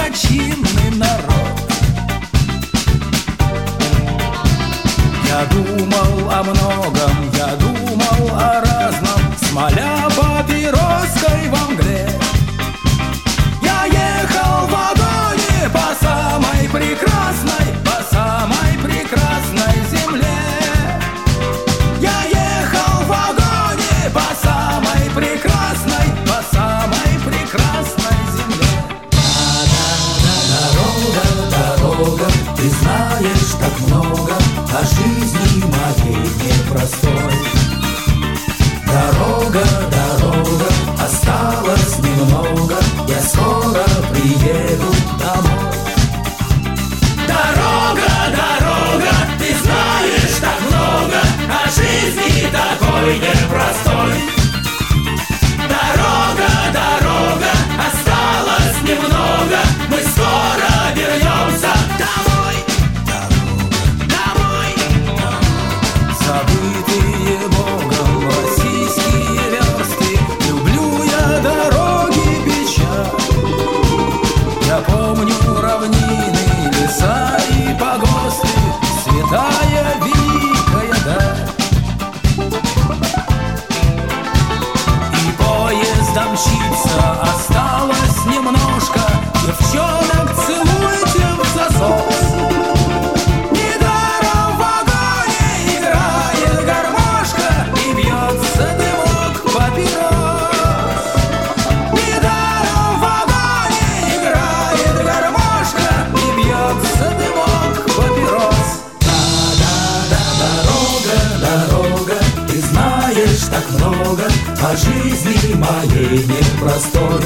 благочинный народ. Я думал о многом, я думал о разном, смоля папироской во мгле. Я ехал в вагоне по самой прекрасной земле. Я ехал в вагоне по самой прекрасной земле. Дорога, ты знаешь так много о жизни моей непростой. Дорога, осталось немного, я скоро приеду домой. Дорога, ты знаешь так много о жизни такой непростой. Дорога, осталось немного, мы скоро вернемся домой. Забытые Богом российские версты, люблю я дороги печаль. Я помню равнины, леса и погосты, святая великая даль. И поездом мчится, осталось немножко, девчонок целуйте в засос. Недаром в вагоне играет гармошка и бьется дымок папирос. Недаром в вагоне играет гармошка и бьется дымок папирос. Дорога, ты знаешь так много о жизни моей непростой.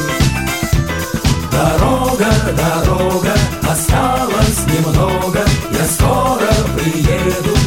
Дорога, осталось немного, я скоро приеду